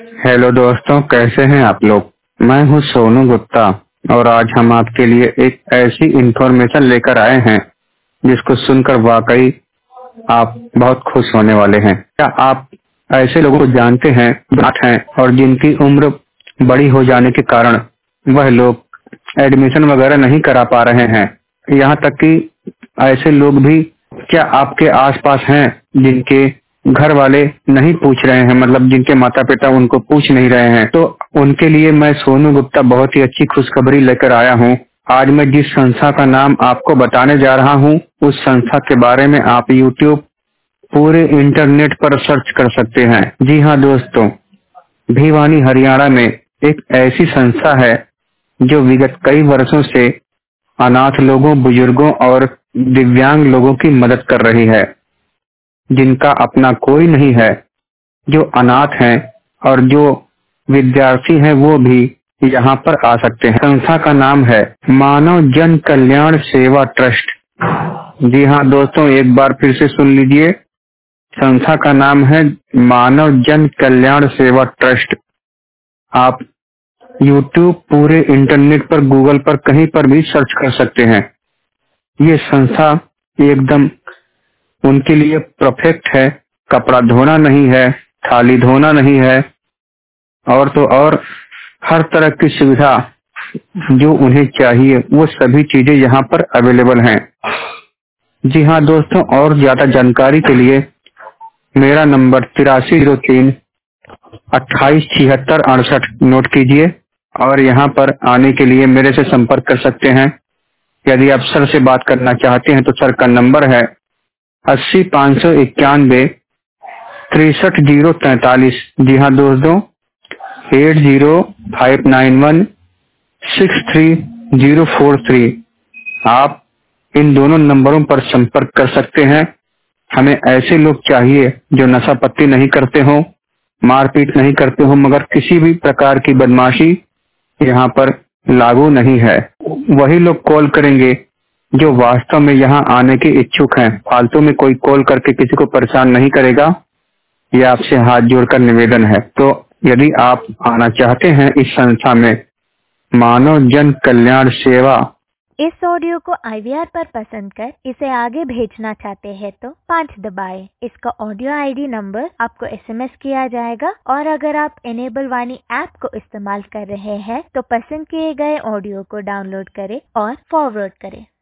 Hello दोस्तों, कैसे हैं आप लोग। मैं हूं सोनू गुप्ता और आज हम आपके लिए एक ऐसी इंफॉर्मेशन लेकर आए हैं जिसको सुनकर वाकई आप बहुत खुश होने वाले हैं। क्या आप ऐसे लोगों को जानते हैं जो अनाथ हैं और जिनकी उम्र बड़ी हो जाने के कारण वह लोग एडमिशन वगैरह नहीं करा पा रहे हैं। यहाँ तक कि ऐसे लोग भी क्या आपके आसपास हैं जिनके घर वाले नहीं पूछ रहे हैं, मतलब जिनके माता पिता उनको पूछ नहीं रहे हैं। तो उनके लिए मैं सोनू गुप्ता बहुत ही अच्छी खुशखबरी लेकर आया हूँ। आज मैं जिस संस्था का नाम आपको बताने जा रहा हूँ उस संस्था के बारे में आप यूट्यूब पूरे इंटरनेट पर सर्च कर सकते हैं। जी हाँ दोस्तों, भिवानी हरियाणा में एक ऐसी संस्था है जो विगत कई वर्षों से अनाथ लोगों, बुजुर्गों और दिव्यांग लोगों की मदद कर रही है जिनका अपना कोई नहीं है, जो अनाथ हैं और जो विद्यार्थी हैं वो भी यहाँ पर आ सकते हैं। संस्था का नाम है मानव जन कल्याण सेवा ट्रस्ट। जी हाँ दोस्तों, एक बार फिर से सुन लीजिए, संस्था का नाम है मानव जन कल्याण सेवा ट्रस्ट। आप यूट्यूब पूरे इंटरनेट पर, गूगल पर, कहीं पर भी सर्च कर सकते हैं। ये संस्था एकदम उनके लिए परफेक्ट है। कपड़ा धोना नहीं है, थाली धोना नहीं है, और तो और हर तरह की सुविधा जो उन्हें चाहिए वो सभी चीजें यहाँ पर अवेलेबल हैं। जी हाँ दोस्तों, और ज्यादा जानकारी के लिए मेरा नंबर 8303 287668 नोट कीजिए और यहाँ पर आने के लिए मेरे से संपर्क कर सकते हैं। यदि आप सर से बात करना चाहते हैं तो सर का नंबर है 80 591 63 043। जी हाँ दोस्तों, 80 591 63 043। आप इन दोनों नंबरों पर संपर्क कर सकते हैं। हमें ऐसे लोग चाहिए जो नशा पत्ती नहीं करते हो, मारपीट नहीं करते हो, मगर किसी भी प्रकार की बदमाशी यहाँ पर लागू नहीं है। वही लोग कॉल करेंगे जो वास्तव में यहाँ आने के इच्छुक हैं। फालतू में कोई कॉल करके किसी को परेशान नहीं करेगा। ये आपसे हाथ जोड़कर निवेदन है। तो यदि आप आना चाहते हैं इस संस्था में, मानव जन कल्याण सेवा। इस ऑडियो को IVR पर पसंद कर इसे आगे भेजना चाहते हैं तो 5 दबाएं। इसका ऑडियो ID नंबर आपको SMS किया जाएगा और अगर आप इनेबल वाणी ऐप को इस्तेमाल कर रहे हैं तो पसंद किए गए ऑडियो को डाउनलोड करें और फॉरवर्ड करें।